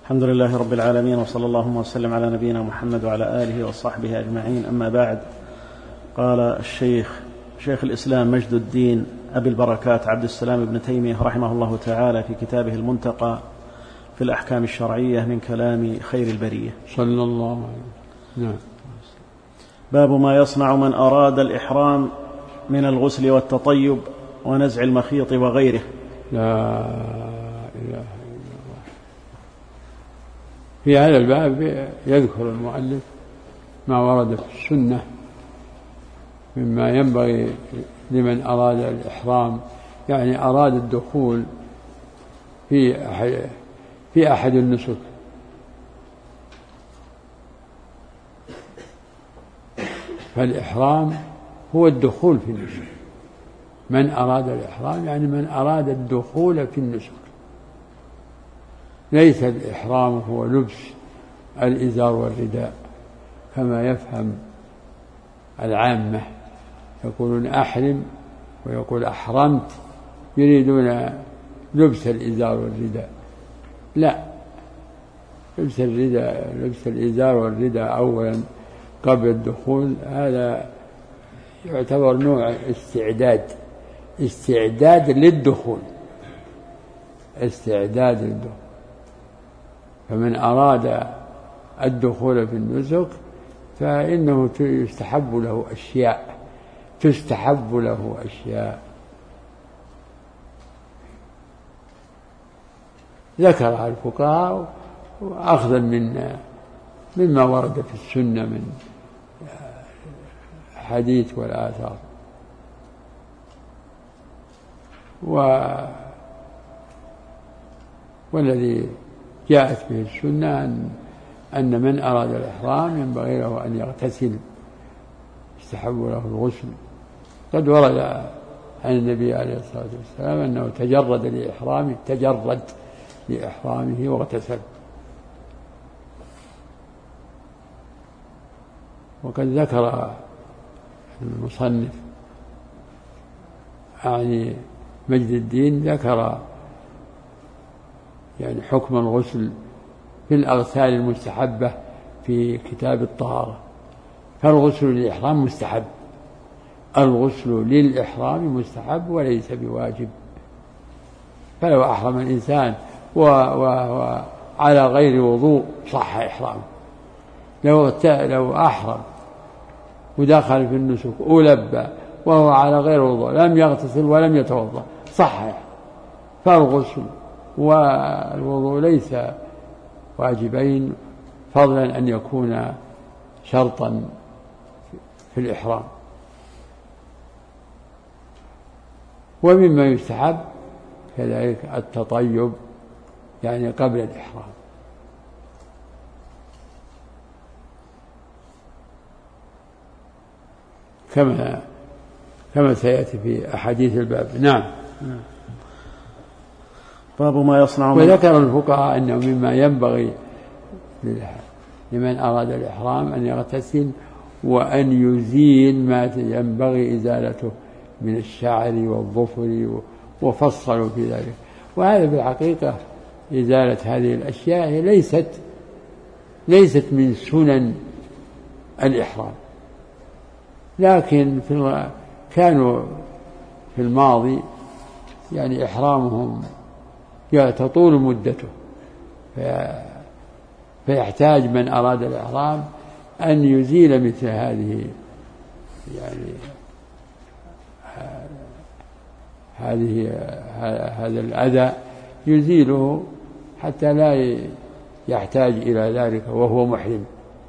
الحمد لله رب العالمين، وصلى الله وسلم على نبينا محمد وعلى آله وصحبه أجمعين. أما بعد، قال شيخ الإسلام مجد الدين أبي البركات عبد السلام بن تيمية رحمه الله تعالى في كتابه المنتقى في الأحكام الشرعية من كلام خير البرية صلى الله عليه وسلم. نعم. باب ما يصنع من أراد الإحرام من الغسل والتطيب ونزع المخيط وغيره. لا إله إلا الله. في هذا الباب يذكر المؤلف ما ورد في السنة مما ينبغي لمن أراد الإحرام، يعني أراد الدخول في أحد النسك، فالإحرام هو الدخول في النسك. من أراد الإحرام يعني من أراد الدخول في النسك، ليس الإحرام هو لبس الإزار والرداء كما يفهم العامة، يقولون أحرم ويقول أحرمت، يريدون لبس الإزار والرداء. لا، لبس الإزار والرداء أولا قبل الدخول هذا يعتبر نوع استعداد للدخول. فمن أراد الدخول في النسك فإنه تستحب له أشياء ذكرها الفقهاء أخذا مما ورد في السنة من حديث والآثار. والذي جاءت به السنة أن من أراد الإحرام ينبغي له أن يغتسل، يستحب له الغسل. قد ورد عن النبي عليه الصلاة والسلام أنه تجرد لإحرامه واغتسل. وقد ذكر المصنف يعني مجد الدين ذكر يعني حكم الغسل في الأغسال المستحبة في كتاب الطهارة. فالغسل للإحرام مستحب، الغسل للإحرام مستحب وليس بواجب. فلو أحرم الإنسان وعلى غير وضوء صح إحرامه. لو أحرم ودخل في النسك ولبى وهو على غير وضوء لم يغتسل ولم يتوضأ صح. فالغسل والوضوء ليس واجبين، فضلا أن يكون شرطا في الإحرام. ومما يستحب كذلك التطيب يعني قبل الإحرام، كما سيأتي في أحاديث الباب. نعم. باب ما يصنع وذكر الفقهاء أنه مما ينبغي لمن أراد الإحرام أن يغتسل وأن يزيل ما ينبغي إزالته من الشعر والظفر، وفصلوا في ذلك. وهذا بالحقيقة إزالة هذه الأشياء ليست من سنن الإحرام، لكن كانوا في الماضي يعني إحرامهم تطول مدته، فيحتاج من أراد الإحرام أن يزيل مثل هذه يعني هذا الأذى، يزيله حتى لا يحتاج إلى ذلك وهو محرم.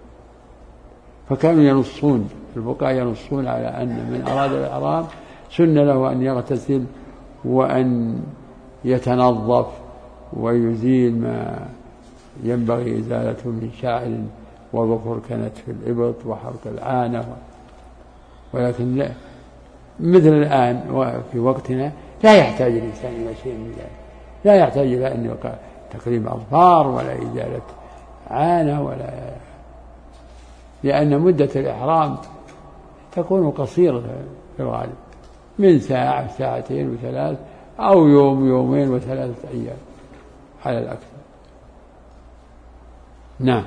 فكانوا الفقهاء ينصون على أن من أراد الإحرام سن له أن يغتسل وأن يتنظف ويزيل ما ينبغي إزالته من شعر وظفر كانت في الإبط وحرق العانة. ولكن لا، مثل الآن وفي وقتنا لا يحتاج الإنسان إلى شيء من ذلك، لا يحتاج إلى أن يقع تقليم أظفار ولا إزالة عانة لأن مدة الإحرام تكون قصيرة في الغالب، من ساعة ساعتين وثلاث، أو يوم يومين وثلاثة أيام على الأكثر. نعم.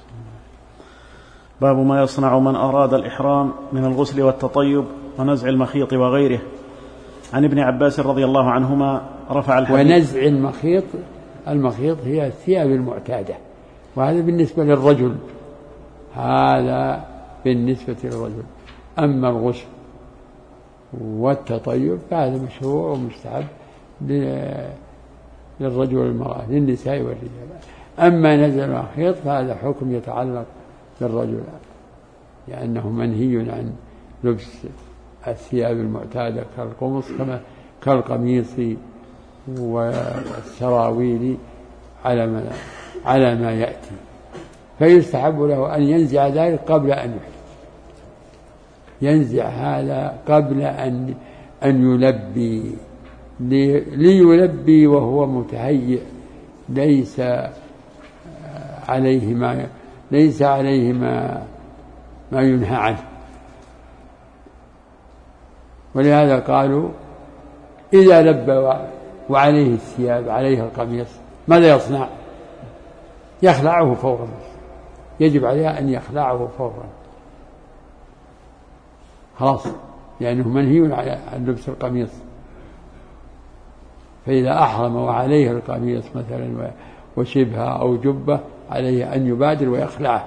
باب ما يصنع من أراد الإحرام من الغسل والتطيب ونزع المخيط وغيره. عن ابن عباس رضي الله عنهما رفع الحديث. ونزع المخيط هي الثياب المعتادة، وهذا بالنسبة للرجل، هذا بالنسبة للرجل. أما الغسل والتطيب فهذا مشروع ومستحب للرجل والمرأة، للنساء والرجال. أما نزع المخيط فهذا حكم يتعلق بالرجل، لأنه منهي عن لبس الثياب المعتادة كالقمص كالقميص والسراويل على ما يأتي، فيستحب له أن ينزع ذلك قبل أن يحرم، ينزع هذا قبل أن يلبي، ليلبي وهو متهيئ، ليس عليه ما ينهى عنه. ولهذا قالوا إذا لبى وعليه الثياب، عليه القميص، ماذا يصنع؟ يخلعه فورا، يجب عليه أن يخلعه فورا، خلاص، لأنه منهي عن لبس القميص. فإذا أحرم وعليه القميص مثلا وشبهه أو جبة، عليه أن يبادر ويخلعه.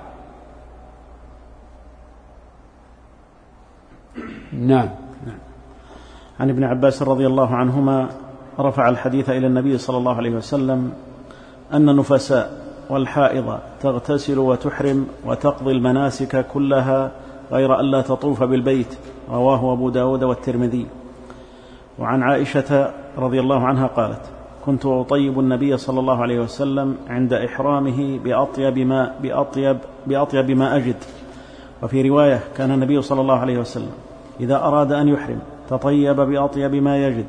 نعم. عن ابن عباس رضي الله عنهما رفع الحديث إلى النبي صلى الله عليه وسلم أن النفساء والحائض تغتسل وتحرم وتقضي المناسك كلها غير أن لا تطوف بالبيت. رواه أبو داود والترمذي. وعن عائشة رضي الله عنها قالت: كنت أطيب النبي صلى الله عليه وسلم عند إحرامه بأطيب ما أجد. وفي رواية: كان النبي صلى الله عليه وسلم إذا أراد أن يحرم تطيب بأطيب ما يجد،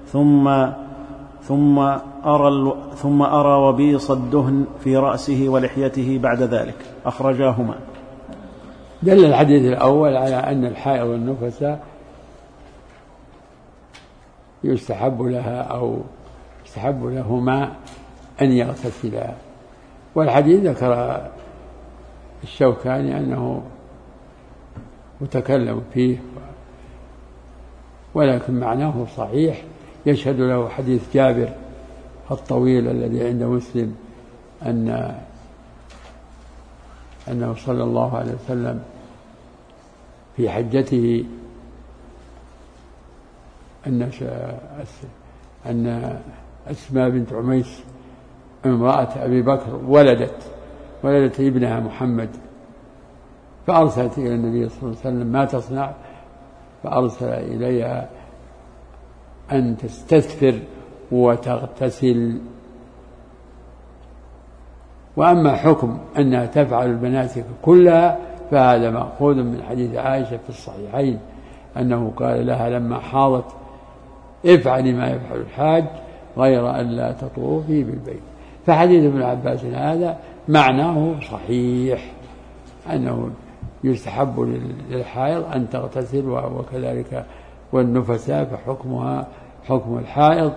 ثم أرى وبيص الدهن في رأسه ولحيته بعد ذلك. أخرجاهما. دل الحديث الأول على أن الحائض والنفساء يستحب لها أو يستحب لهما أن يغتسلا. والحديث ذكر الشوكاني أنه متكلم فيه، ولكن معناه صحيح، يشهد له حديث جابر الطويل الذي عند مسلم أنه صلى الله عليه وسلم في حجته أن أسماء بنت عميس امرأة أبي بكر ولدت ابنها محمد، فأرسلت إلى النبي صلى الله عليه وسلم: ما تصنع؟ فأرسل إليها أن تستثفر وتغتسل. وأما حكم أنها تفعل المناسك كلها فهذا مأخوذ من حديث عائشة في الصحيحين أنه قال لها لما حاضت: افعلي ما يفعل الحاج غير أن لا تطوفي بالبيت. فحديث ابن عباس هذا معناه صحيح، أنه يستحب للحائض أن تغتسل، وكذلك والنفساء فحكمها حكم الحائض.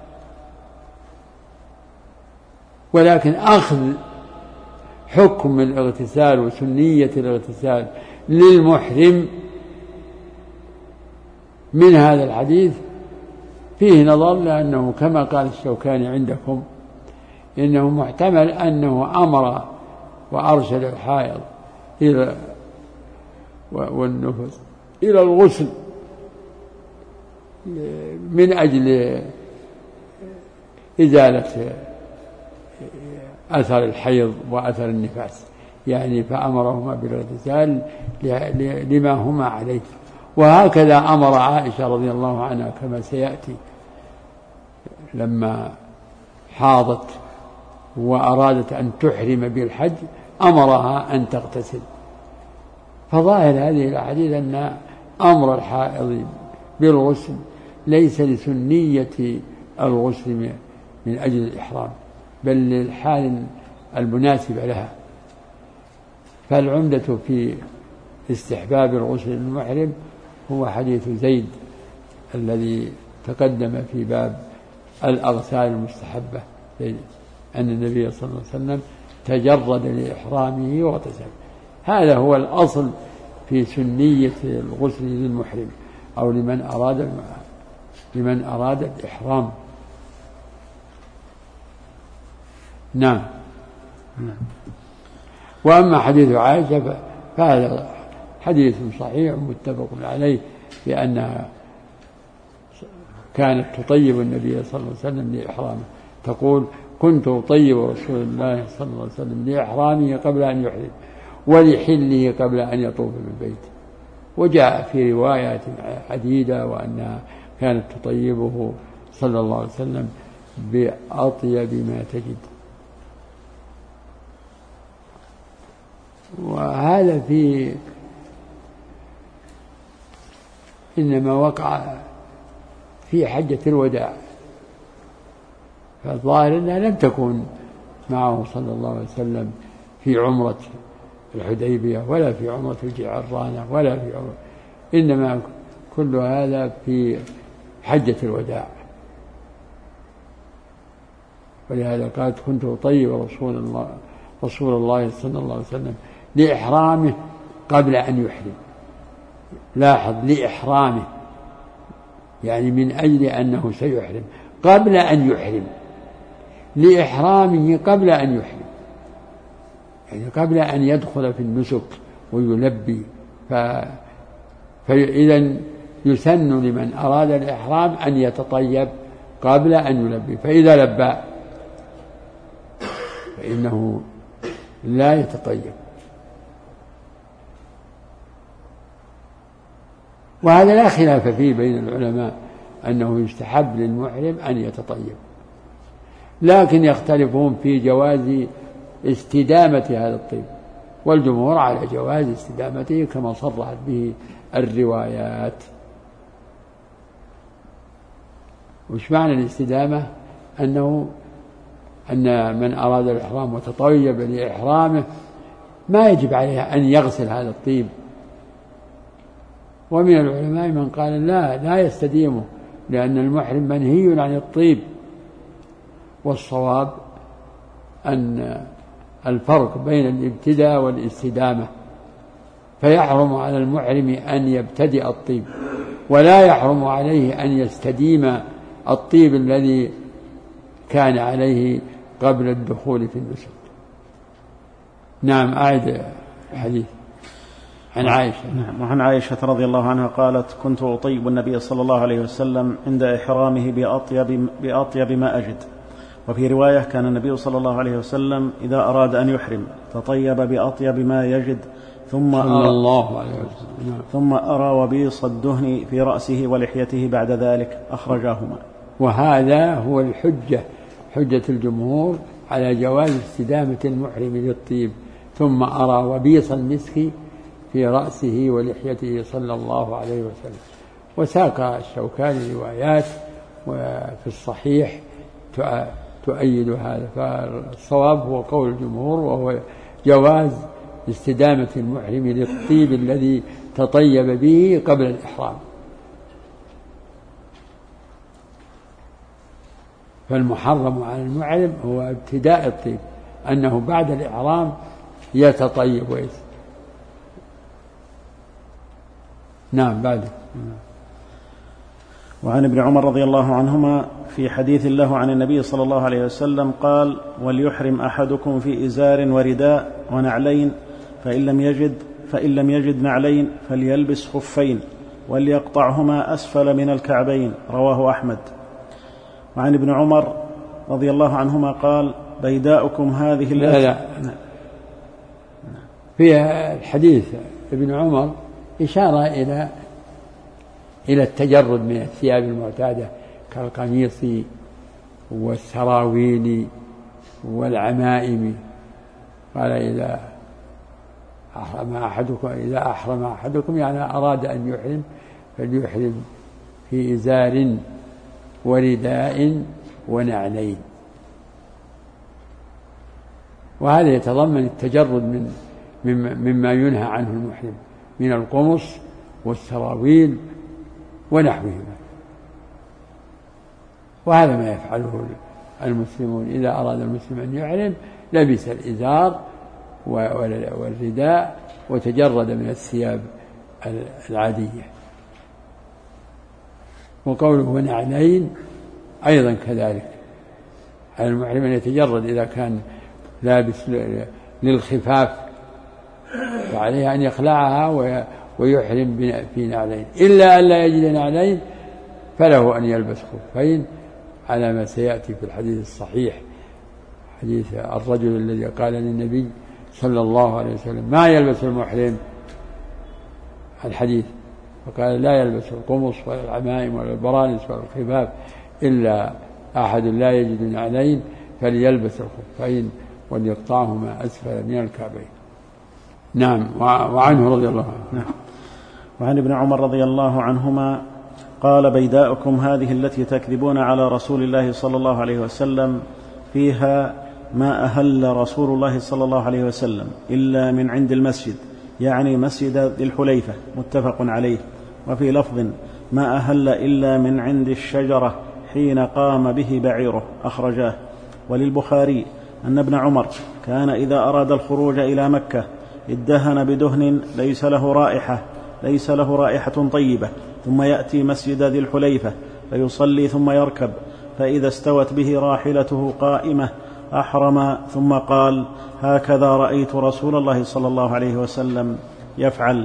ولكن أخذ حكم الاغتسال وسنية الاغتسال للمحرم من هذا الحديث فيه نظر، لأنه كما قال الشوكاني عندكم إنه محتمل أنه أمر وأرشد الحائض والنفس إلى الغسل من أجل إزالة أثر الحيض وأثر النفاس، يعني فأمرهما بالاغتسال لما هما عليه. وهكذا أمر عائشة رضي الله عنها كما سيأتي لما حاضت وأرادت أن تحرم بالحج أمرها أن تغتسل. فظاهر هذه الأحاديث أن أمر الحائض بالغسل ليس لسنية الغسل من أجل الإحرام، بل للحال المناسبة لها. فالعمدة في استحباب الغسل للمحرم هو حديث زيد الذي تقدم في باب الأغسال المستحبة، أن النبي صلى الله عليه وسلم تجرد لإحرامه واغتسل. هذا هو الأصل في سنية الغسل للمحرم أو لمن أراد الإحرام. نعم. وأما حديث عائشة فهذا حديث صحيح متفق عليه بأنها كانت تطيب النبي صلى الله عليه وسلم لإحرامه، تقول: كنت أطيب رسول الله صلى الله عليه وسلم لإحرامه قبل أن يحرم ولحله قبل أن يطوف بالبيت. وجاء في روايات عديدة وأنها كانت تطيبه صلى الله عليه وسلم بأطيب ما تجد. وهذا إنما وقع في حجة الوداع، فالظاهر أنها لم تكن معه صلى الله عليه وسلم في عمرة الحديبية ولا في عمرة الجعرانة ولا في عمرة، إنما كل هذا في حجة الوداع. ولهذا قالت: كنت أطيب رسول الله صلى الله عليه وسلم لإحرامه قبل أن يحرم. لاحظ: لإحرامه، يعني من أجل أنه سيحرم قبل أن يحرم، لإحرامه قبل أن يحرم، يعني قبل أن يدخل في النسك ويلبي. فإذا يسن لمن أراد الإحرام أن يتطيب قبل أن يلبي، فإذا لبى فإنه لا يتطيب. وهذا لا خلاف فيه بين العلماء أنه يستحب للمحرم أن يتطيب، لكن يختلفون في جواز استدامة هذا الطيب، والجمهور على جواز استدامته كما صرحت به الروايات. وش معنى الاستدامة؟ أن من أراد الإحرام وتطيب لإحرامه ما يجب عليه أن يغسل هذا الطيب. ومن العلماء من قال لا يستديمه، لأن المحرم منهي عن الطيب. والصواب أن الفرق بين الابتداء والاستدامة، فيحرم على المحرم أن يبتدئ الطيب، ولا يحرم عليه أن يستديم الطيب الذي كان عليه قبل الدخول في النسك. نعم. أعد الحديث عن عائشة. نعم. وعن عائشة رضي الله عنها قالت: كنت أطيب النبي صلى الله عليه وسلم عند إحرامه بأطيب ما أجد. وفي رواية: كان النبي صلى الله عليه وسلم إذا أراد أن يحرم تطيب بأطيب ما يجد ثم أرى وبيص الدهن في رأسه ولحيته بعد ذلك. أخرجاهما. وهذا هو حجة الجمهور على جواز استدامة المحرم للطيب. ثم أرى وبيص المسك في رأسه ولحيته صلى الله عليه وسلم. وساق الشوكاني روايات وفي الصحيح تؤيد هذا. فالصواب هو قول الجمهور، وهو جواز استدامة المحرم للطيب الذي تطيب به قبل الإحرام. فالمحرم على المحرم هو ابتداء الطيب، أنه بعد الإحرام يتطيب نعم. بعد. وعن ابن عمر رضي الله عنهما في حديث له عن النبي صلى الله عليه وسلم قال: وليحرم أحدكم في إزار ورداء ونعلين، فإن لم يجد نعلين فليلبس خفين وليقطعهما أسفل من الكعبين. رواه أحمد. وعن ابن عمر رضي الله عنهما قال: بيداؤكم هذه لا. في الحديث ابن عمر إشارة إلى التجرد من الثياب المعتادة كالقميص والسراويل والعمائم. قال: إذا أحرم أحدكم يعني أراد أن يحرم فليحرم في إزار ورداء ونعلين. وهذا يتضمن التجرد مما ينهى عنه المحرم من القمص والسراويل ونحوهما. وهذا ما يفعله المسلمون إذا أراد المسلم أن يحرم لبس الإزار والرداء وتجرد من الثياب العادية. وقوله ونعلين أيضا كذلك، على المحرم أن يتجرد إذا كان لابس للخفاف فعليه أن يخلعها ويحرم في نعلين، إلا أن لا يجد نعلين فله أن يلبس خفين على ما سيأتي في الحديث الصحيح، حديث الرجل الذي قال للنبي صلى الله عليه وسلم ما يلبس المحرم الحديث، فقال لا يلبس القمص ولا العمائم ولا البرانس ولا الخفاف إلا أحد لا يجد نعلين فليلبس الخفين وليقطعهما أسفل من الكعبين. نعم. وعنه رضي الله عنه. نعم. وعن ابن عمر رضي الله عنهما قال بيداؤكم هذه التي تكذبون على رسول الله صلى الله عليه وسلم فيها ما أهل رسول الله صلى الله عليه وسلم إلا من عند المسجد، يعني مسجد ذي الحليفة، متفق عليه. وفي لفظ ما أهل إلا من عند الشجرة حين قام به بعيره، أخرجاه. وللبخاري أن ابن عمر كان إذا أراد الخروج إلى مكة ادهن بدهن ليس له رائحة طيبة، ثم يأتي مسجد ذي الحليفة فيصلي ثم يركب، فإذا استوت به راحلته قائمة أحرم، ثم قال هكذا رأيت رسول الله صلى الله عليه وسلم يفعل.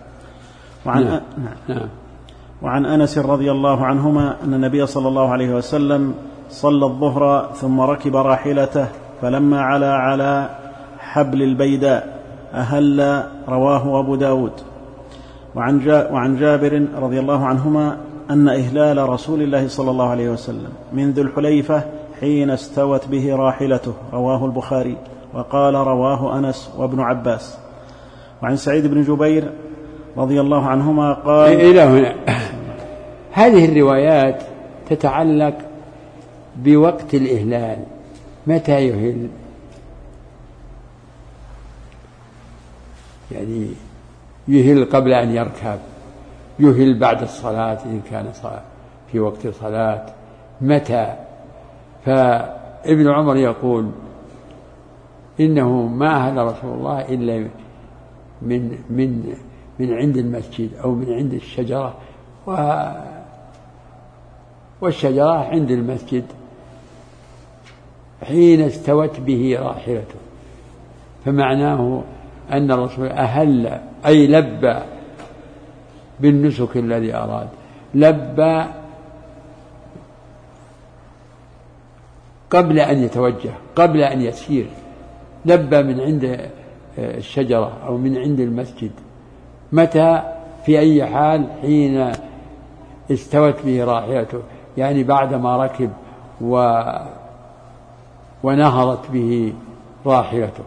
وعن أنس رضي الله عنهما أن النبي صلى الله عليه وسلم صلى الظهر ثم ركب راحلته فلما على حبل البيداء أهل، رواه أبو داود. وعن جابر رضي الله عنهما أن إهلال رسول الله صلى الله عليه وسلم من ذي الحليفة حين استوت به راحلته، رواه البخاري. وقال رواه أنس وابن عباس. وعن سعيد بن جبير رضي الله عنهما قال إلى هنا هذه الروايات تتعلق بوقت الإهلال، متى يهل، يعني يهل قبل أن يركب، يهل بعد الصلاة إن كان في وقت صلاة، متى. فابن عمر يقول إنه ما أهل رسول الله إلا من عند المسجد أو من عند الشجرة، والشجرة عند المسجد حين استوت به راحلته، فمعناه أن الرسول أهل أي لبى بالنسك الذي أراد، لبى قبل أن يتوجه، قبل أن يسير، لبى من عند الشجرة أو من عند المسجد. متى؟ في أي حال؟ حين استوت به راحلته، يعني بعدما ركب ونهضت به راحلته.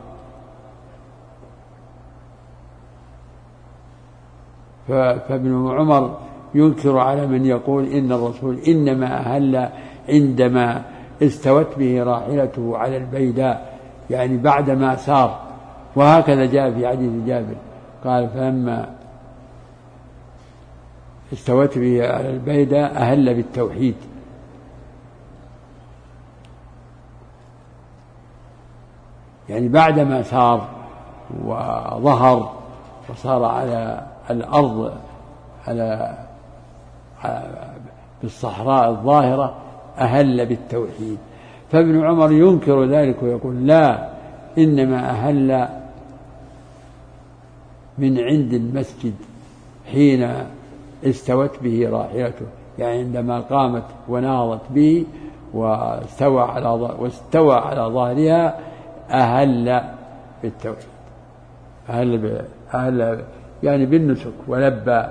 فابن عمر ينكر على من يقول إن الرسول إنما أهل عندما استوت به راحلته على البيداء، يعني بعدما سار. وهكذا جاء في حديث جابر قال فلما استوت به على البيداء أهل بالتوحيد. يعني بعدما سار وظهر وصار على الأرض بالصحراء الظاهرة أهل بالتوحيد. فابن عمر ينكر ذلك ويقول لا، إنما أهل من عند المسجد حين استوت به راحلته، يعني عندما قامت ونهضت به واستوى على ظهرها أهل بالتوحيد، أهل يعني بالنسك ولبى.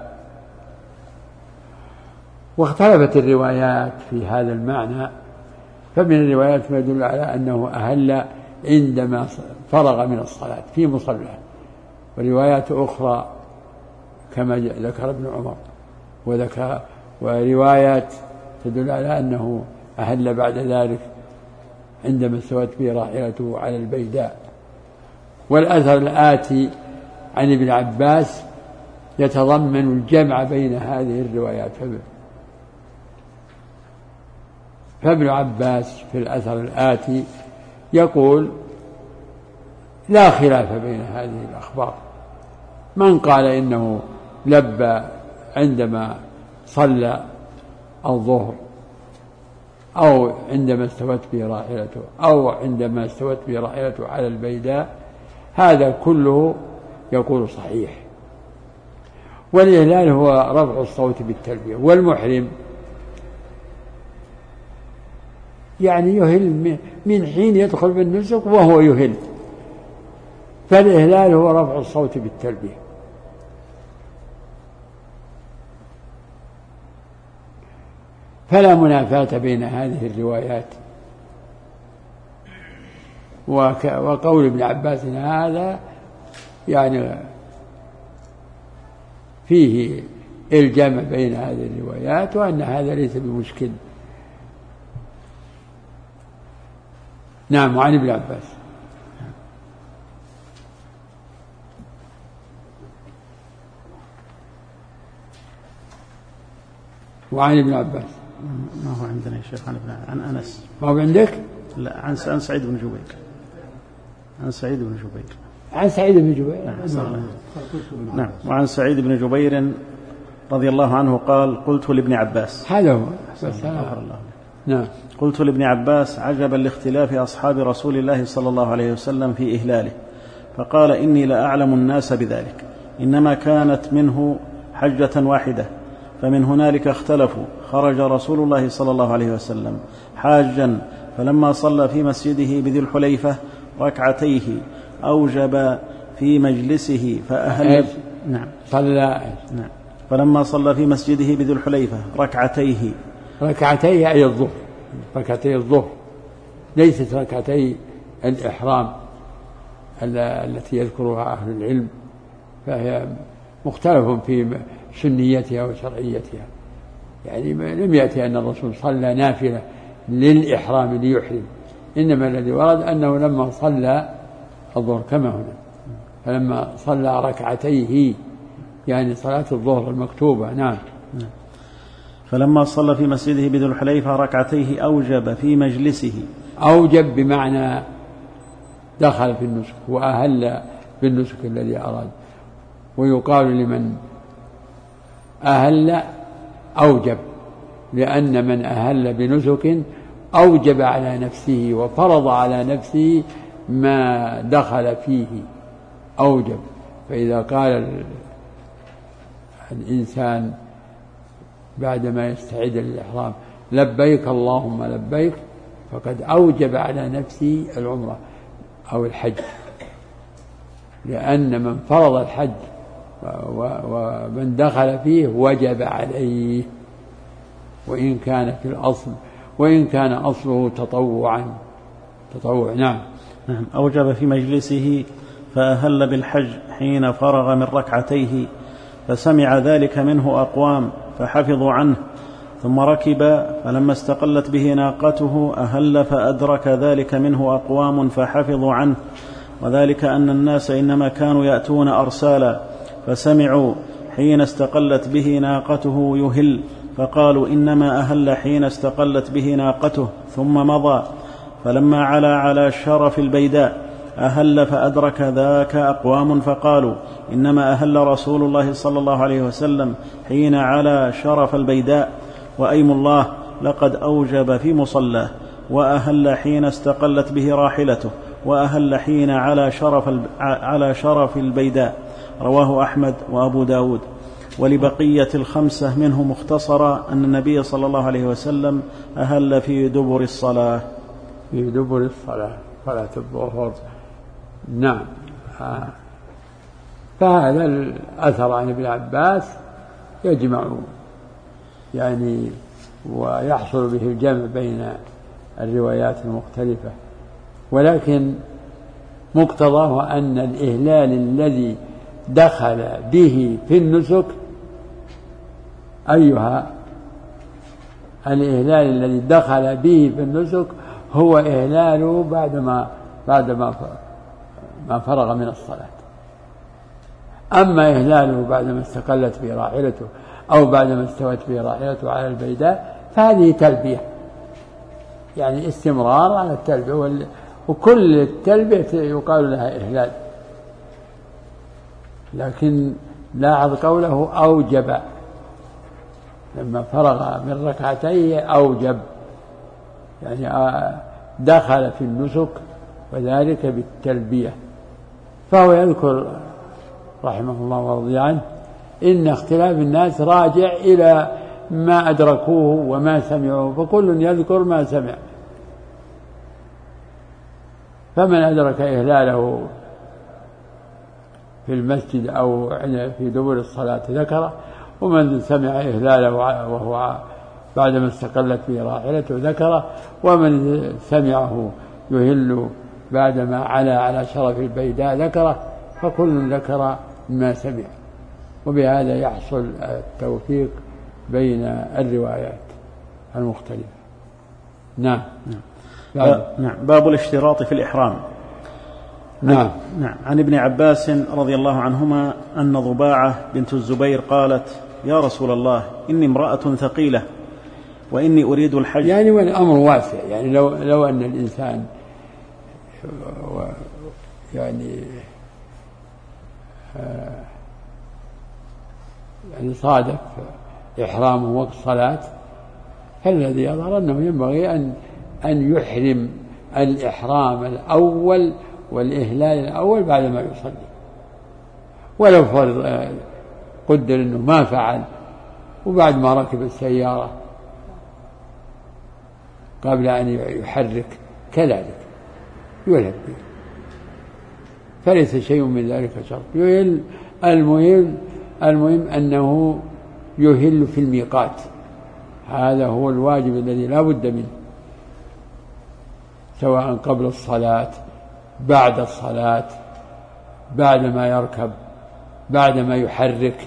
واختلفت الروايات في هذا المعنى، فمن الروايات ما يدل على أنه أهل عندما فرغ من الصلاة في مصلى، وروايات أخرى كما ذكر ابن عمر وروايات تدل على أنه أهل بعد ذلك عندما استوت به راحلته على البيداء. والأثر الآتي عن ابن عباس يتضمن الجمع بين هذه الروايات. فابن عباس في الأثر الآتي يقول لا خلاف بين هذه الأخبار، من قال إنه لبى عندما صلى الظهر أو عندما استوت به راحلته أو عندما استوت به راحلته على البيداء، هذا كله يقول صحيح. والإهلال هو رفع الصوت بالتلبية، والمحرم يعني يهل من حين يدخل بالنسك وهو يهل، فالإهلال هو رفع الصوت بالتلبية. فلا منافاة بين هذه الروايات. وقول ابن عباس هذا يعني فيه الجمع بين هذه الروايات، وأن هذا ليس بمشكل. نعم. وعن ابن عباس وعن ابن عباس ما هو عندنا يا شيخ عن أنس. ما هو عندك؟ لا، عن سعيد بن جبير. عن سعيد بن جبير. عن سعيد بن جبير. نعم. وعن سعيد بن جبير رضي الله عنه قال قلت لابن عباس، هذا هو. نعم. قلت لابن عباس عجبا لاختلاف أصحاب رسول الله صلى الله عليه وسلم في إهلاله، فقال إني لأعلم الناس بذلك، إنما كانت منه حجة واحدة، فمن هنالك اختلفوا. خرج رسول الله صلى الله عليه وسلم حاجا، فلما صلى في مسجده بذي الحليفة ركعتيه أوجب في مجلسه فأهل. نعم. صلى. نعم. فلما صلى في مسجده بذي الحليفة ركعتيه أي الظهر، ركعتي الظهر، ليست ركعتي الإحرام التي يذكرها أهل العلم، فهي مختلف في سنيتها وشرعيتها. يعني لم يأتي أن الرسول صلى نافلة للإحرام ليحرم، إنما الذي ورد أنه لما صلى الظهر كما هنا، فلما صلى ركعتيه يعني صلاة الظهر المكتوبة. نعم. فلما صلى في مسجده بذي الحليفة ركعتيه أوجب في مجلسه. أوجب بمعنى دخل في النسك وأهل بالنسك الذي أراد، ويقال لمن أهل أوجب، لأن من أهل بنسك أوجب على نفسه وفرض على نفسه ما دخل فيه، أوجب. فإذا قال الإنسان بعدما يستعد للإحرام لبيك اللهم لبيك، فقد أوجب على نفسه العمرة أو الحج، لأن من فرض الحج ومن دخل فيه وجب عليه، وإن كان في الأصل، وإن كان أصله تطوع. نعم. أوجب في مجلسه فأهل بالحج حين فرغ من ركعتيه، فسمع ذلك منه أقوام فحفظوا عنه، ثم ركب، فلما استقلت به ناقته أهل فأدرك ذلك منه أقوام فحفظوا عنه، وذلك أن الناس إنما كانوا يأتون أرسالا، فسمعوا حين استقلت به ناقته يهل، فقالوا إنما أهل حين استقلت به ناقته، ثم مضى، فلما علا على شرف البيداء أهل فأدرك ذاك أقوام فقالوا إنما أهل رسول الله صلى الله عليه وسلم حين علا شرف البيداء، وأيم الله لقد أوجب في مصلاه، وأهل حين استقلت به راحلته، وأهل حين على شرف البيداء. رواه أحمد وأبو داود. ولبقية الخمسة منه مختصرا أن النبي صلى الله عليه وسلم أهل في دبر الصلاة. في دبر الصلاة، صلاة الظهر. نعم. فهذا الأثر عن ابن عباس يجمع يعني ويحصل به الجمع بين الروايات المختلفة، ولكن مقتضاه أن الإهلال الذي دخل به في النسك الإهلال الذي دخل به في النسك هو إهلاله بعدما فرغ من الصلاة. أما إهلاله بعدما استقلت به راحلته أو بعدما استوت به راحلته على البيداء فهذه تلبية، يعني استمرار على التلبية، وكل التلبية يقال لها إهلال. لكن لاحظ قوله أوجب، لما فرغ من ركعتيه أوجب، يعني دخل في النسك وذلك بالتلبية. فهو يذكر رحمه الله ورضي عنه إن اختلاف الناس راجع إلى ما أدركوه وما سمعوه، فكل يذكر ما سمع. فمن أدرك إهلاله في المسجد أو في دبر الصلاة ذكره، ومن سمع إهلاله وهو بعدما استقلت به راحلته ذكره، ومن سمعه يهل بعدما على شرف البيداء ذكره، فكل ذكر ما سمع. وبهذا يحصل التوفيق بين الروايات المختلفة. نعم. نعم. باب الاشتراط في الإحرام. نعم. عن ابن عباس رضي الله عنهما أن ضباعة بنت الزبير قالت: يا رسول الله، إني امرأة ثقيلة وإني أريد الحج. يعني والأمر واسع، يعني لو أن الإنسان يعني صادف إحرامه وقت صلاة، فالذي يظهر أنه ينبغي أن يحرم الإحرام الأول والإهلال الأول بعدما يصلي. ولو قدر أنه ما فعل وبعد ما ركب السيارة قبل أن يحرك كذلك يلهب به، فليس شيء من ذلك شرط. المهم أنه يهل في الميقات، هذا هو الواجب الذي لا بد منه، سواء قبل الصلاة، بعد الصلاة، بعد ما يركب، بعد ما يحرك.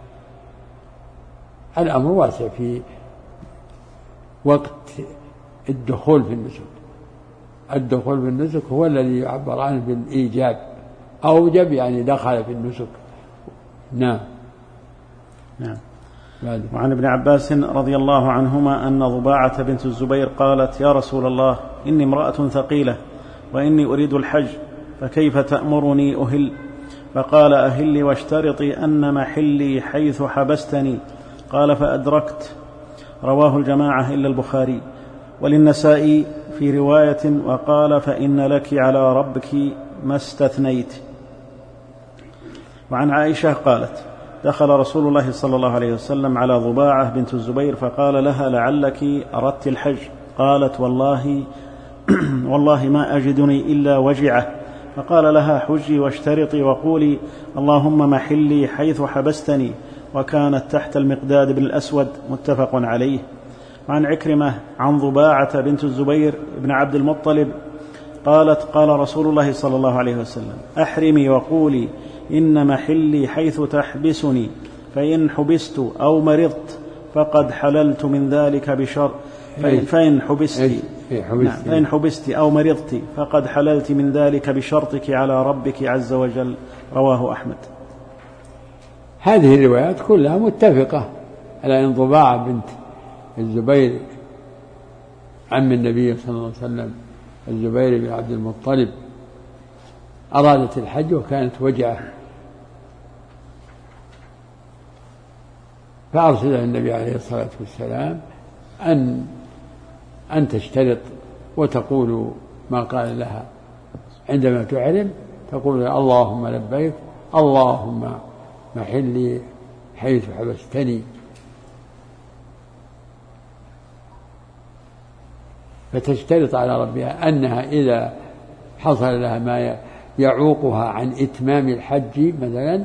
الأمر واسع في وقت الدخول في النسك. الدخول في النسك هو الذي يعبر عنه بالإيجاب، أوجب يعني دخل في النسك. نعم. وعن ابن عباس رضي الله عنهما أن ضباعة بنت الزبير قالت: يا رسول الله، إني امرأة ثقيلة وإني أريد الحج، فكيف تأمرني أهل؟ فقال: أهلي واشترطي أن محلي حيث حبستني. قال: فأدركت. رواه الجماعة إلا البخاري، وللنسائي في رواية: وقال: فإن لك على ربك ما استثنيت. وعن عائشة قالت: دخل رسول الله صلى الله عليه وسلم على ضباعة بنت الزبير فقال لها: لعلك أردت الحج. قالت: والله ما أجدني إلا وجعة. فقال لها: حجي واشترطي وقولي اللهم محلي حيث حبستني. وكانت تحت المقداد بن الأسود، متفق عليه. وعن عكرمة عن ضباعة بنت الزبير بن عبد المطلب قالت: قال رسول الله صلى الله عليه وسلم: أحرمي وقولي إن محلي حيث تحبسني، فإن حبست أو مرضت فقد حللت من ذلك بشرط. فإن حبست أو مرضت فقد حللت من ذلك بشرطك على ربك عز وجل. رواه أحمد. هذه الروايات كلها متفقة على أن ضباعة بنت الزبير عم النبي صلى الله عليه وسلم الزبير بن عبد المطلب أرادت الحج وكانت وجعة، فأرسلها النبي عليه الصلاة والسلام أن تشترط وتقول ما قال لها عندما تحرم، تقول: اللهم لبيك، اللهم محلي حيث حبستني. فتشترط على ربها أنها إذا حصل لها ما يعوقها عن إتمام الحج مثلا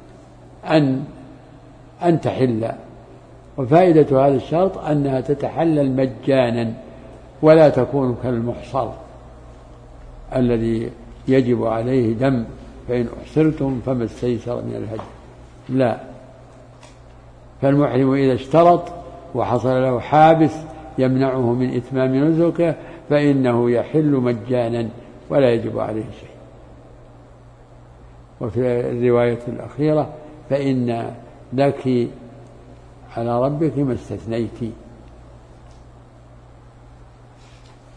أن تحل. وفائدة هذا الشرط أنها تتحلل مجانا ولا تكون كالمحصر الذي يجب عليه دم، فإن أحصرتم فما استيسر من الهدي. لا، فالمحرم إذا اشترط وحصل له حابس يمنعه من إتمام نسكه فإنه يحل مجانا ولا يجب عليه شيء. وفي الرواية الأخيرة: فإن لك على ربك ما استثنيت.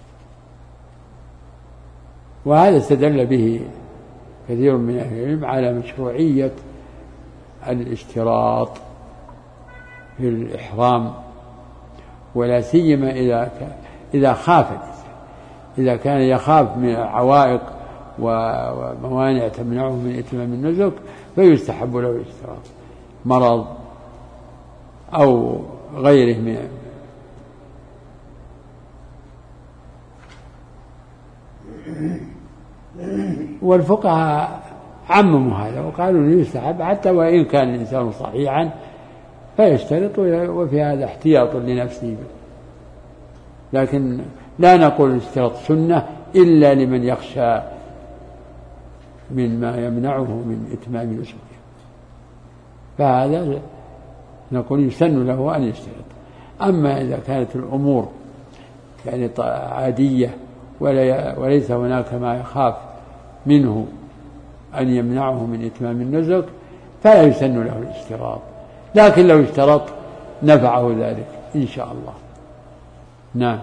وهذا استدل به كثير من أهل العلم على مشروعية الاشتراط في الإحرام، ولا سيما إذا خاف الإنسان، إذا كان يخاف من عوائق وموانع تمنعه من إتمام النسك فيستحب له الاشتراط، مرض أو غيره من. والفقهاء عمموا هذا وقالوا يستحب حتى وإن كان الإنسان صحيحا فيشترط، وفي هذا احتياط لنفسه، لكن لا نقول الاشتراط سنة إلا لمن يخشى مما يمنعه من إتمام نسكه، فهذا نقول يسن له أن يشترط. أما إذا كانت الأمور يعني عادية وليس هناك ما يخاف منه أن يمنعه من إتمام النسك فلا يسن له الاشتراط، لكن لو اشترط نفعه ذلك إن شاء الله. نعم.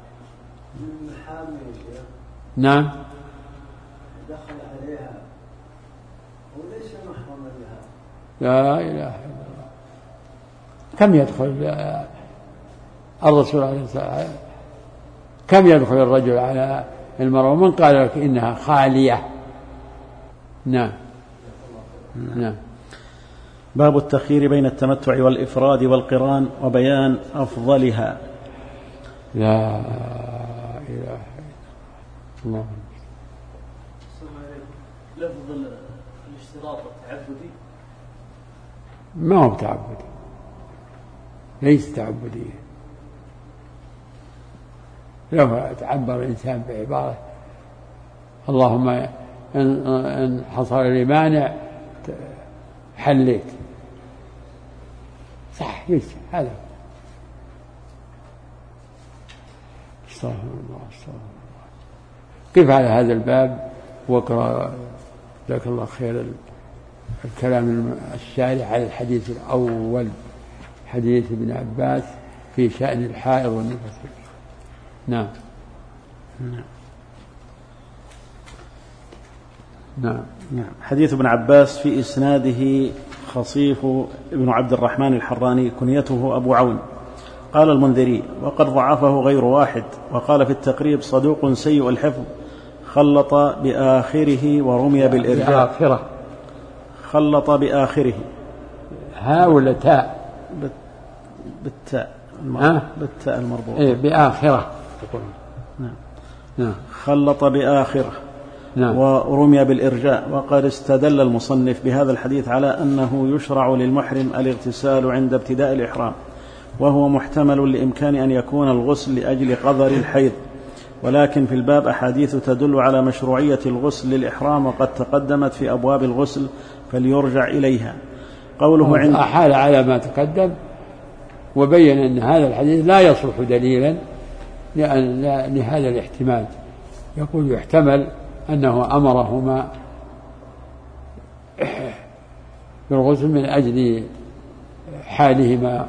نعم. دخل عليها وليس محرما لها. لا إله إلا الله. كم يدخل الرسول عليه الصلاة والسلام، كم يدخل الرجل على المرأة ومن قال لك إنها خالية؟ نعم. نعم. باب التخيير بين التمتع والإفراد والقران وبيان أفضلها. لا إله إلا الله. لفظ الاشتراط التعبدي ما هو تعبدي، ليس تعبدي. لو تعبر الإنسان بعبارة اللهم إن حصل لي مانع حليت، صح يجزي هذا. استغفر الله استغفر الله. قف على هذا الباب واقرأ جزاك الله خير الكلام الشارح على الحديث الأول، حديث ابن عباس في شأن الحائض والنفس. نعم. نعم. نعم. حديث ابن عباس في إسناده خصيف ابن عبد الرحمن الحراني كنيته أبو عون. قال المنذري وقد ضعفه غير واحد، وقال في التقريب صدوق سيء الحفظ، خلط بآخره ورمي بالإرجاء. خلط بآخره ها ولا تاء؟ بالتاء المربوط. إيه بآخرة. نعم. نعم. خلط بآخره. نعم. ورمي بالإرجاء. وقد استدل المصنف بهذا الحديث على أنه يشرع للمحرم الاغتسال عند ابتداء الإحرام، وهو محتمل لإمكان أن يكون الغسل لأجل قدر الحيض، ولكن في الباب أحاديث تدل على مشروعية الغسل للإحرام وقد تقدمت في أبواب الغسل فليرجع إليها. قوله عند أحال على ما تقدم وبين أن هذا الحديث لا يصلح دليلا لهذا الاحتمال. يقول يحتمل أنه أمرهما بالغسل من أجل حالهما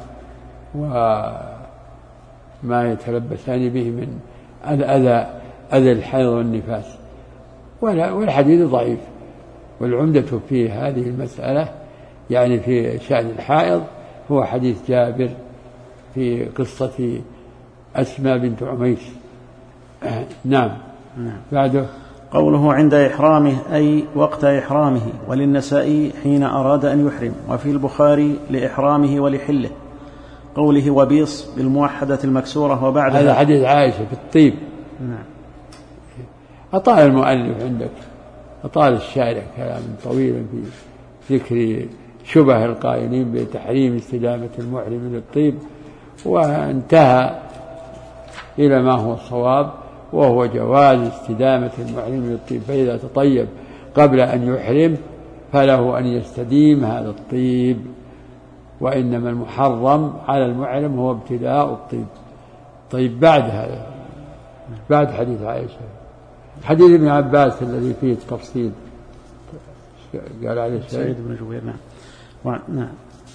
وما يتلبسان به من أذى الحيض والنفاس، والحديث ضعيف. والعمدة في هذه المسألة يعني في شأن الحائض هو حديث جابر في قصة أسماء بنت عميس. نعم. بعده قوله عند إحرامه أي وقت إحرامه، وللنسائي حين أراد أن يحرم، وفي البخاري لإحرامه ولحله. قوله وبيص بالموحدة المكسورة وبعدها. هذا حديث عائشة في الطيب. نعم. أطال المؤلف عندك، أطال الشارع كلام طويلا في ذكر شبه القائلين بتحريم استدامة المحرم للطيب، وانتهى إلى ما هو الصواب، وهو جواز استدامة المحرم للطيب، فإذا تطيب قبل أن يحرم فله أن يستديم هذا الطيب، وإنما المحرم على المحرم هو ابتداء الطيب. طيب بعد هذا، بعد حديث عائشة حديث ابن عباس الذي فيه التفصيل قال عليه سعيد بن جبير. نعم. نعم.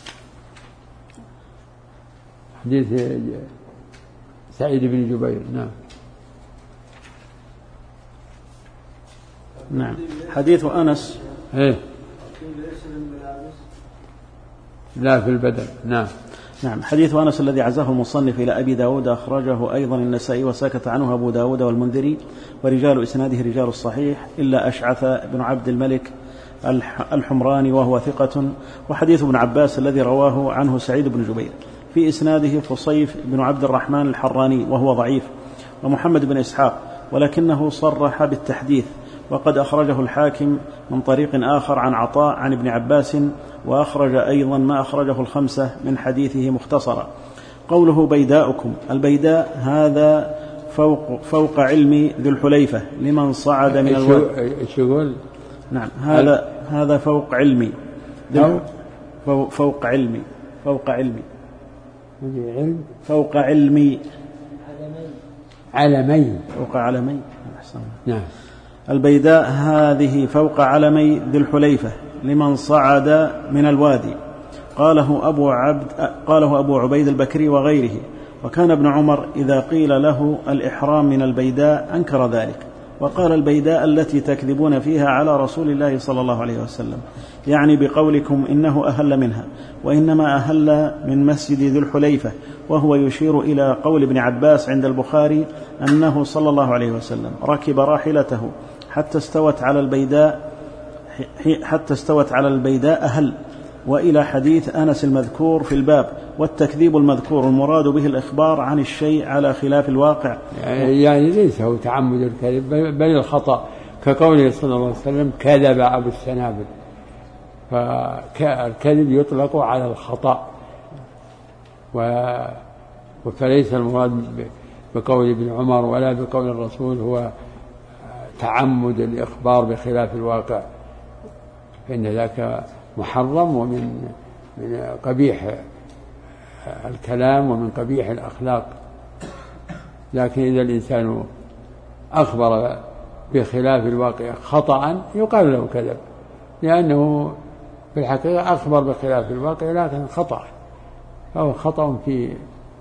حديث سعيد بن جبير. نعم. نعم. حديث أنس إيه؟ لا في البدن. نعم. نعم. حديث أنس الذي عزاه المصنف إلى أبي داود أخرجه أيضا النسائي وسكت عنه أبو داود والمنذري، ورجال إسناده رجال الصحيح إلا أشعث بن عبد الملك الحمراني وهو ثقة. وحديث ابن عباس الذي رواه عنه سعيد بن جبير في إسناده فصيف بن عبد الرحمن الحراني وهو ضعيف، ومحمد بن إسحاق ولكنه صرح بالتحديث، وقد أخرجه الحاكم من طريق آخر عن عطاء عن ابن عباس، وأخرج أيضا ما أخرجه الخمسة من حديثه مختصرا. قوله بيداؤكم، البيداء هذا فوق علم ذي الحليفة لمن صعد من الوادي. يقول؟ نعم. هذا فوق علمي. فوق علمي. فوق علمي. فوق علمي. علمي. فوق علمي. نعم. البيداء هذه فوق علمي ذي الحليفة لمن صعد من الوادي. قاله أبو عبيد البكري وغيره. وكان ابن عمر إذا قيل له الإحرام من البيداء أنكر ذلك، وقال البيداء التي تكذبون فيها على رسول الله صلى الله عليه وسلم، يعني بقولكم إنه أهل منها، وإنما أهل من مسجد ذي الحليفة، وهو يشير إلى قول ابن عباس عند البخاري أنه صلى الله عليه وسلم ركب راحلته حتى استوت على البيداء أهل، وإلى حديث أنس المذكور في الباب. والتكذيب المذكور المراد به الإخبار عن الشيء على خلاف الواقع، يعني ليس هو تعمد الكذب بل الخطأ، كقوله صلى الله عليه وسلم كذب أبو السنابل، فالكذب يطلق على الخطأ، فليس المراد بقول ابن عمر ولا بقول الرسول هو تعمد الإخبار بخلاف الواقع، فإن ذاك محرم ومن قبيح الكلام ومن قبيح الأخلاق. لكن إذا الإنسان أخبر بخلاف الواقع خطأ يقال له كذب، لأنه في الحقيقة أخبر بخلاف الواقع لكن خطأ، فهو خطأ في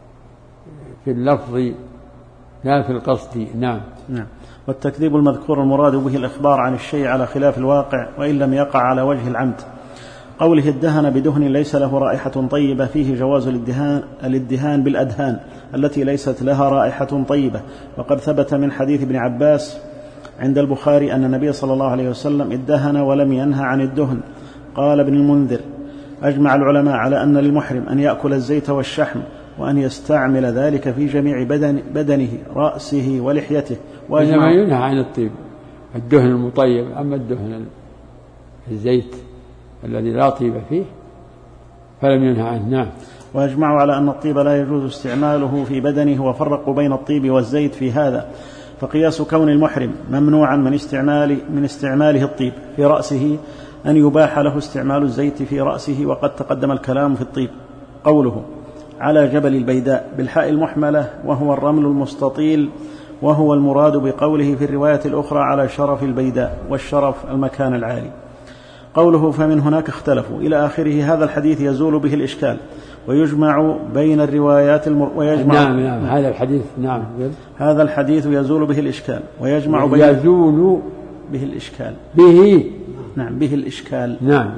اللفظ لا في القصد. نعم. والتكذيب المذكور المراد به الإخبار عن الشيء على خلاف الواقع وإن لم يقع على وجه العمد. قوله ادهن بدهن ليس له رائحة طيبة فيه جواز الادهان بالأدهان التي ليست لها رائحة طيبة. وقد ثبت من حديث ابن عباس عند البخاري أن النبي صلى الله عليه وسلم ادهن ولم ينهى عن الدهن. قال ابن المنذر أجمع العلماء على أن للمحرم أن يأكل الزيت والشحم وأن يستعمل ذلك في جميع بدنه رأسه ولحيته. وإنما ينهى عن الطيب الدهن المطيب، أما الدهن الزيت الذي لا طيب فيه فلم ينهى عنه. نعم. وأجمعوا على أن الطيب لا يجوز استعماله في بدنه، وفرقوا بين الطيب والزيت في هذا، فقياس كون المحرم ممنوعا من استعماله الطيب في رأسه أن يباح له استعمال الزيت في رأسه، وقد تقدم الكلام في الطيب. قوله على جبل البيداء بالحاء المحملة وهو الرمل المستطيل، وهو المراد بقوله في الرواية الأخرى على شرف البيداء، والشرف المكان العالي. قوله فمن هناك اختلفوا إلى آخره. هذا الحديث يزول به الإشكال ويجمع بين الروايات نعم. هذا الحديث نعم. هذا الحديث يزول به الإشكال ويجمع بين يزول به الإشكال نعم به الإشكال. نعم.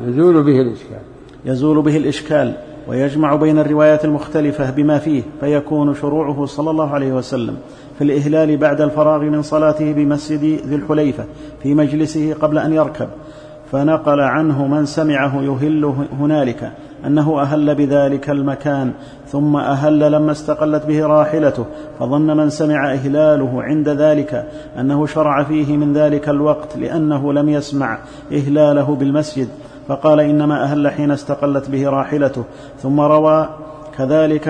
يزول به الإشكال ويجمع بين الروايات المختلفة بما فيه، فيكون شروعه صلى الله عليه وسلم في الإهلال بعد الفراغ من صلاته بمسجد ذي الحليفة في مجلسه قبل أن يركب، فنقل عنه من سمعه يهل هنالك أنه أهل بذلك المكان، ثم أهل لما استقلت به راحلته، فظن من سمع إهلاله عند ذلك أنه شرع فيه من ذلك الوقت لأنه لم يسمع إهلاله بالمسجد، فقال إنما أهل حين استقلت به راحلته. ثم روى كذلك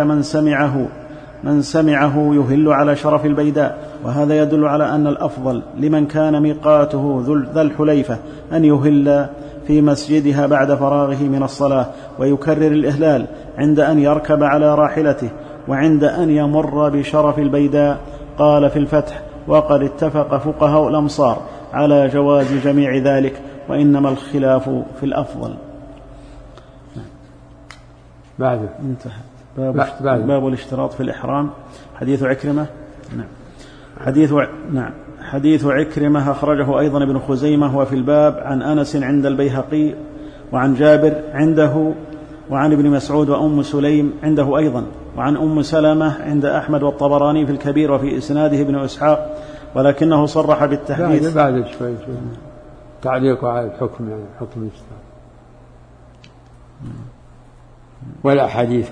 من سمعه يهل على شرف البيداء. وهذا يدل على أن الأفضل لمن كان ميقاته ذا الحليفة أن يهل في مسجدها بعد فراغه من الصلاة، ويكرر الإهلال عند أن يركب على راحلته وعند أن يمر بشرف البيداء. قال في الفتح وقد اتفق فقهاء الأمصار على جواز جميع ذلك، وإنما الخلاف في الأفضل. بعده انتهى باب الاشتراط في الإحرام. حديث عكرمة. نعم. حديث عكرمة أخرجه أيضا ابن خزيمة وفي الباب عن أنس عند البيهقي وعن جابر عنده وعن ابن مسعود وأم سليم عنده أيضا وعن أم سلمة عند أحمد والطبراني في الكبير وفي إسناده ابن إسحاق ولكنه صرح بالتحديث بعد شوي تعليق على الحكم يعني حكم الإسلام والأحاديث.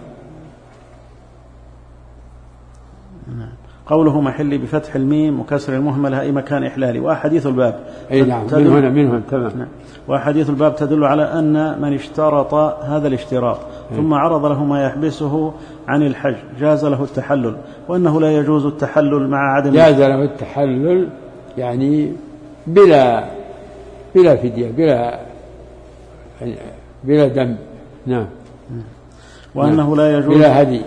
قوله محلي بفتح الميم وكسر المهملة أي مكان إحلالي. وأحاديث الباب أي نعم من هنا تمام. وأحاديث الباب تدل على أن من اشترط هذا الاشتراط ثم عرض له ما يحبسه عن الحج جاز له التحلل وأنه لا يجوز التحلل مع عدم جاز له التحلل يعني بلا فدية بلا دم. نعم. وأنه لا يجوز بلا هدي.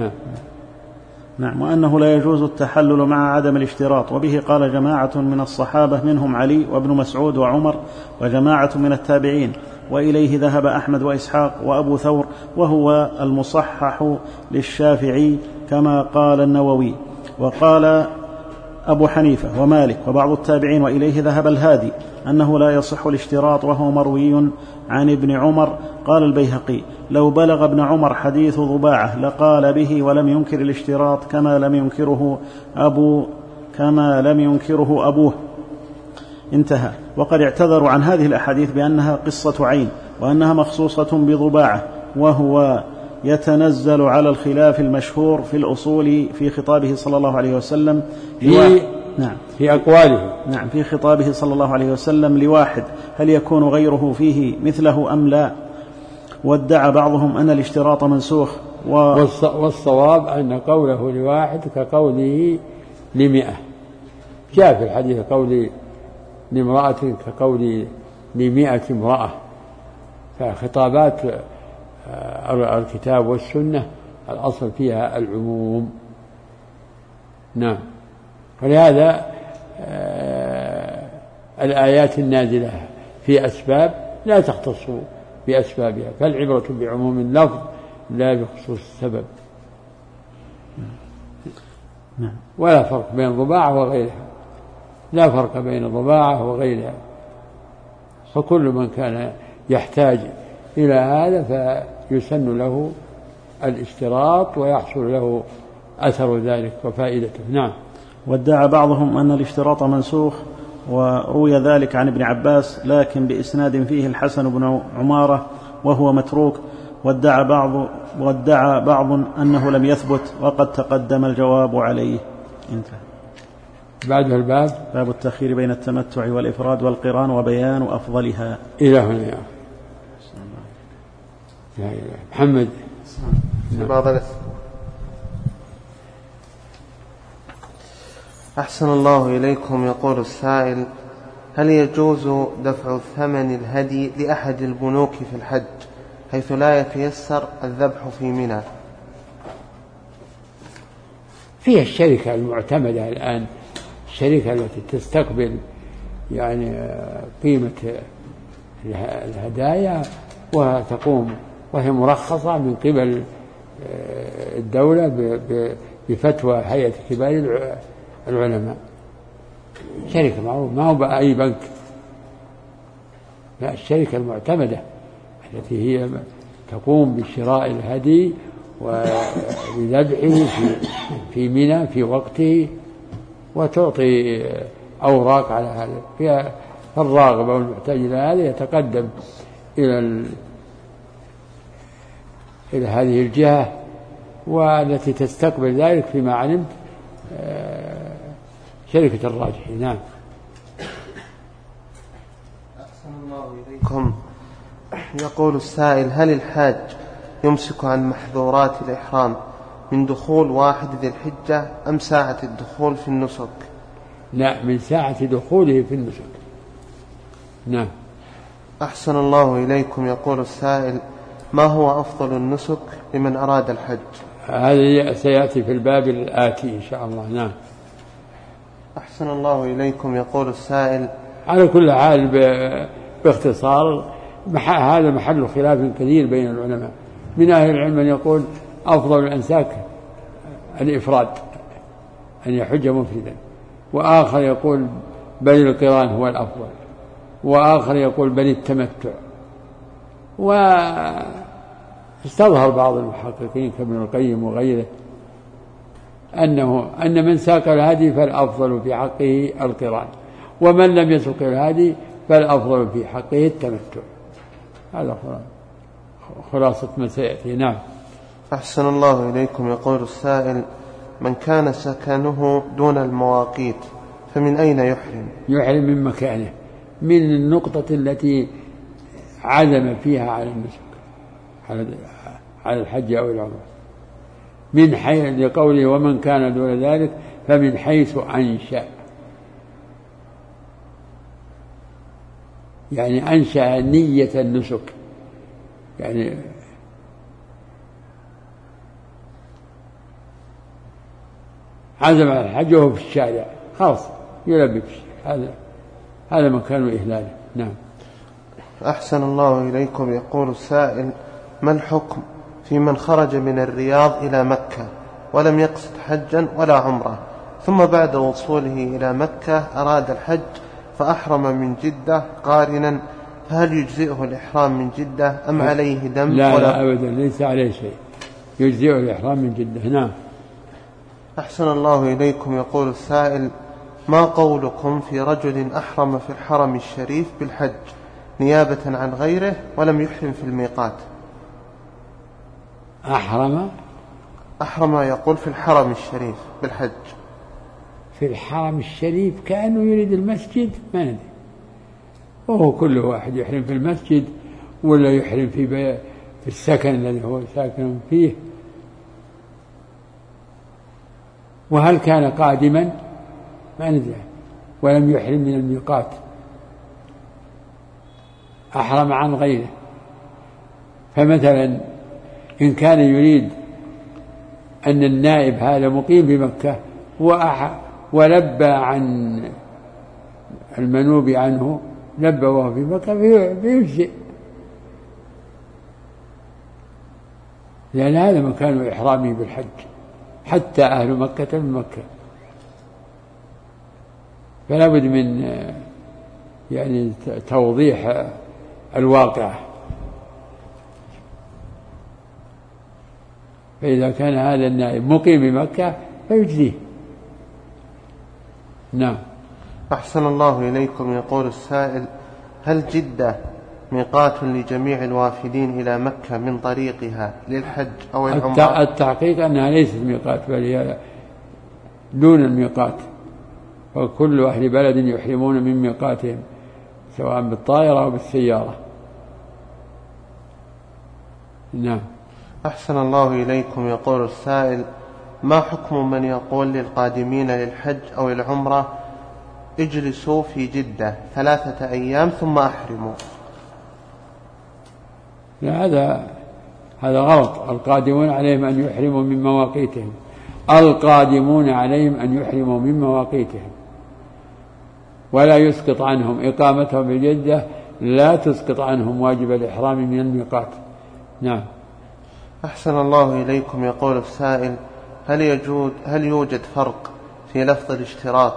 نعم. وأنه لا يجوز التحلل مع عدم الاشتراط. وبه قال جماعة من الصحابة منهم علي وابن مسعود وعمر وجماعة من التابعين وإليه ذهب أحمد وإسحاق وأبو ثور وهو المصحح للشافعي كما قال النووي. وقال أبو حنيفة ومالك وبعض التابعين وإليه ذهب الهادي أنه لا يصح الاشتراط وهو مروي عن ابن عمر. قال البيهقي لو بلغ ابن عمر حديث ضباعة لقال به ولم ينكر الاشتراط كما لم ينكره أبوه. انتهى. وقد اعتذروا عن هذه الأحاديث بأنها قصة عين وأنها مخصوصة بضباعة وهو يتنزل على الخلاف المشهور في الأصول في خطابه صلى الله عليه وسلم في أقواله. نعم في خطابه صلى الله عليه وسلم لواحد هل يكون غيره فيه مثله أم لا. وادعى بعضهم أن الاشتراط منسوخ والصواب أن قوله لواحد كقوله ل100. جاء في الحديث قولي لامرأة كقولي ل100 امرأة. فخطابات الكتاب والسنة الأصل فيها العموم. نعم. ولهذا الآيات النازلة في أسباب لا تختص بأسبابها فالعبرة بعموم اللفظ لا بخصوص السبب. ولا فرق بين الضباعة وغيرها. لا فرق بين الضباعة وغيرها. فكل من كان يحتاج إلى هذا فيسن له الاشتراط ويحصل له أثر ذلك وفائدته. نعم. وادعى بعضهم أن الاشتراط منسوخ وروي ذلك عن ابن عباس لكن بإسناد فيه الحسن بن عمارة وهو متروك. وادعى بعض أنه لم يثبت وقد تقدم الجواب عليه. انتهى. بعد الباب باب التخيير بين التمتع والإفراد والقران وبيان أفضلها. إلى هنا يا محمد. أحسن الله إليكم. يقول السائل هل يجوز دفع ثمن الهدي لأحد البنوك في الحج حيث لا يتيسر الذبح في منى؟ فيها الشركة المعتمدة الآن الشركة التي تستقبل يعني قيمة الهدايا وتقوم وهي مرخصة من قبل الدولة بفتوى هيئة كبار العلماء. شركة معروف ما هو بأي بنك. لا الشركة المعتمدة التي هي تقوم بشراء الهدي وبذبحه في منى في وقته وتعطي أوراق على هذا. فيها الراغب والمحتاج إلى هذا يتقدم إلى هذه الجهة والتي تستقبل ذلك فيما علمت شركة الراجحي. نعم. أحسن الله إليكم. يقول السائل هل الحاج يمسك عن محظورات الإحرام من دخول 1 ذي الحجة أم ساعة الدخول في النسك؟ لا من ساعة دخوله في النسك. نعم. أحسن الله إليكم. يقول السائل ما هو أفضل النسك لمن أراد الحج؟ هذا سيأتي في الباب الآتي إن شاء الله. نعم. أحسن الله إليكم. يقول السائل على كل حال باختصار هذا محل خلاف كثير بين العلماء. من أهل العلم من يقول أفضل الأنساك الإفراد أن يحج مفردا وآخر يقول بل القران هو الأفضل، وآخر يقول بل التمتع. واستظهر بعض المحققين كابن القيم وغيره أن من ساق الهدي فالأفضل في حقه القران، ومن لم يسق الهدي فالأفضل في حقه التمتع. هذا خلاصة ما سيأتي. نعم. أحسن الله إليكم. يقول السائل: من كان سكنه دون المواقيت فمن أين يحرم؟ يحرم من مكانه، من النقطة التي عزم فيها على النسك، على الحج أو العمرة، من حيث لقوله ومن كان دون ذلك فمن حيث أنشأ، يعني أنشأ نية النسك، يعني عزم على الحج وهو في الشارع خلاص يلبي، هذا مكان إهلاله. نعم. أحسن الله إليكم. يقول السائل: ما الحكم في من خرج من الرياض إلى مكة ولم يقصد حجا ولا عمرة، ثم بعد وصوله إلى مكة أراد الحج فأحرم من جدة قارنا، فهل يجزئه الإحرام من جدة أم عليه دم؟ لا أبدا، ليس عليه شيء، يجزئه الإحرام من جدة. نعم. أحسن الله إليكم. يقول السائل: ما قولكم في رجل أحرم في الحرم الشريف بالحج نيابة عن غيره ولم يحرم في الميقات؟ أحرم يقول في الحرم الشريف بالحج، في الحرم الشريف كأنه يريد المسجد، ما ندري، وهو كل واحد يحرم في المسجد ولا يحرم في السكن الذي هو ساكن فيه. وهل كان قادما؟ ما ندري، ولم يحرم من الميقات، أحرم عن غيره. فمثلا إن كان يريد أن النائب هذا مقيم بمكة ولبى عن المنوب عنه، لبى وهو في مكة، فيجزئ، لأن هذا مكان إحرامه بالحج، حتى أهل مكة من مكة. فلا بد من يعني توضيح الواقع. فإذا كان هذا النائب مقيم بمكة فيجزيه. نعم. أحسن الله إليكم. يقول السائل: هل جدة ميقات لجميع الوافدين إلى مكة من طريقها للحج أو العمرة؟ التحقيق أنها ليست ميقات، بل هي دون الميقات، وكل أهل بلد يحرمون من ميقاتهم سواء بالطائرة أو بالسيارة. نعم. أحسن الله إليكم. يقول السائل: ما حكم من يقول للقادمين للحج أو العمرة اجلسوا في جدة 3 أيام ثم أحرموا؟ لا، هذا غلط. القادمون عليهم أن يحرموا من مواقيتهم، القادمون عليهم أن يحرموا من مواقيتهم، ولا يسقط عنهم إقامتهم بجدة، لا تسقط عنهم واجب الإحرام من الميقات. نعم. أحسن الله إليكم. يقول السائل: هل يوجد فرق في لفظ الاشتراط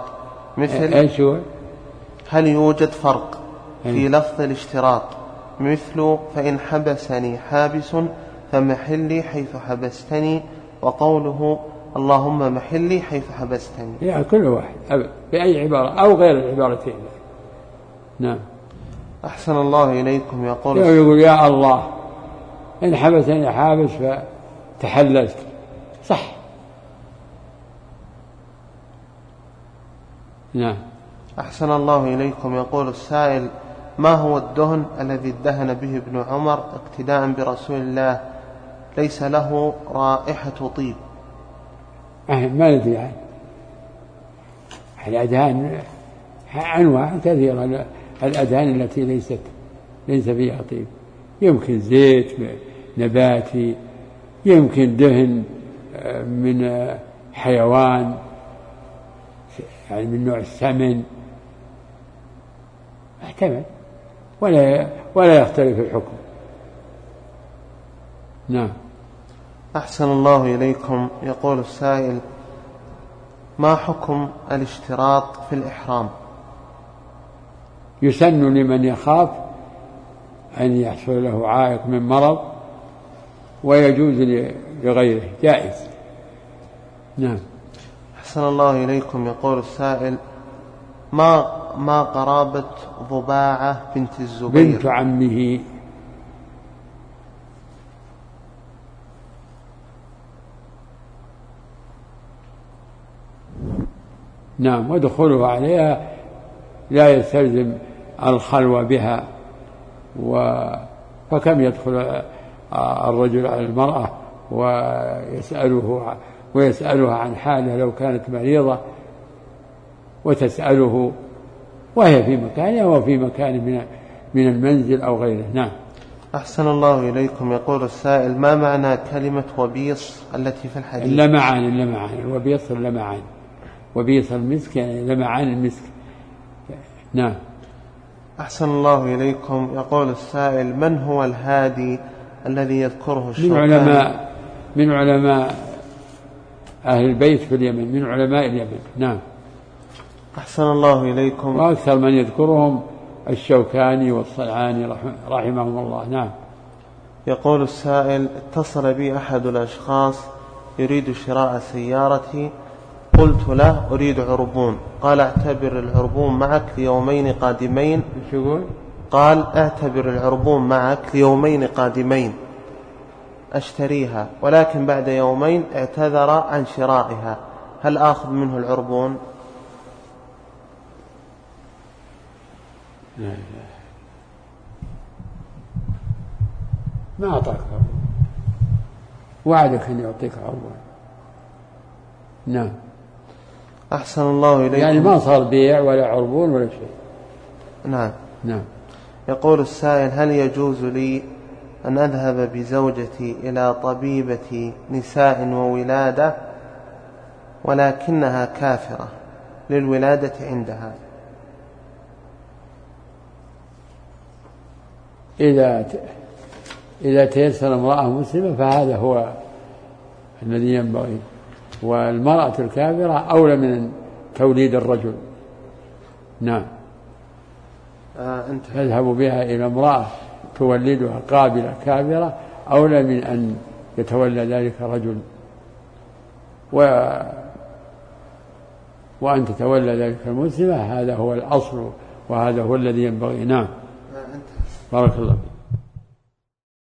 هل يوجد فرق في لفظ الاشتراط مثل فإن حبسني حابس فمحلي حيث حبستني، وقوله اللهم محلي حيث حبستني؟ يعني كل واحد بأي عبارة أو غير العبارتين. نعم. أحسن الله إليكم. يقول يا الله إن حبسني حابس فتحللت، صح. نعم. أحسن الله إليكم. يقول السائل: ما هو الدهن الذي ادهن به ابن عمر اقتداء برسول الله ليس له رائحة طيب؟ ما ندري عنه. الأدهان أنواع كثيرة، الأدهان التي ليس فيها طيب، يمكن زيت نباتي، يمكن دهن من حيوان يعني من نوع السمن، احتمل، ولا يختلف الحكم. نعم. أحسن الله إليكم. يقول السائل: ما حكم الاشتراط في الإحرام؟ يسن لمن يخاف أن يحصل له عائق من مرض، ويجوز لغيره، جائز. نعم. أحسن الله إليكم. يقول السائل: ما قرابة ضباعة بنت الزبير؟ بنت عمه. نعم. ودخوله عليها لا يستلزم الخلوة بها، فكم يدخل الرجل على المرأة ويسألها عن حالها لو كانت مريضة، وتسأله وهي في مكانها وفي مكان من المنزل أو غيره. نعم. أحسن الله إليكم. يقول السائل: ما معنى كلمة وبيص التي في الحديث؟ اللمعان. الوبيص اللمعان، وبيص المسك يعني لمعان المسك. نعم. أحسن الله إليكم. يقول السائل: من هو الهادي الذي يذكره الشوكاني؟ من علماء أهل البيت في اليمن، من علماء اليمن. نعم. أحسن الله إليكم. وأكثر من يذكرهم الشوكاني والصنعاني رحمهم الله. نعم. يقول السائل: اتصل بي أحد الأشخاص يريد شراء سيارتي، قلت له أريد عربون، قال اعتبر العربون معك ليومين قادمين. قال اعتبر العربون معك ليومين قادمين أشتريها، ولكن بعد يومين اعتذر عن شرائها، هل آخذ منه العربون؟ لا، ما أعطاك عربون، وعدك أن يعطيك عربون. نعم. أحسن الله إليكم. يعني ما صار بيع ولا عربون ولا شيء. نعم. يقول السائل: هل يجوز لي أن أذهب بزوجتي إلى طبيبة نساء وولادة ولكنها كافرة للولادة عندها؟ إذا تيسر امرأة مسلمة فهذا هو الذي ينبغي، والمرأة الكافرة أولى من توليد الرجل. نعم. يذهب بها إلى امرأة تولدها قابلة كافرة أولى من أن يتولى ذلك رجل، وأن تتولى ذلك المسلمة، هذا هو الأصل وهذا هو الذي ينبغي. نعم. بارك الله فيك.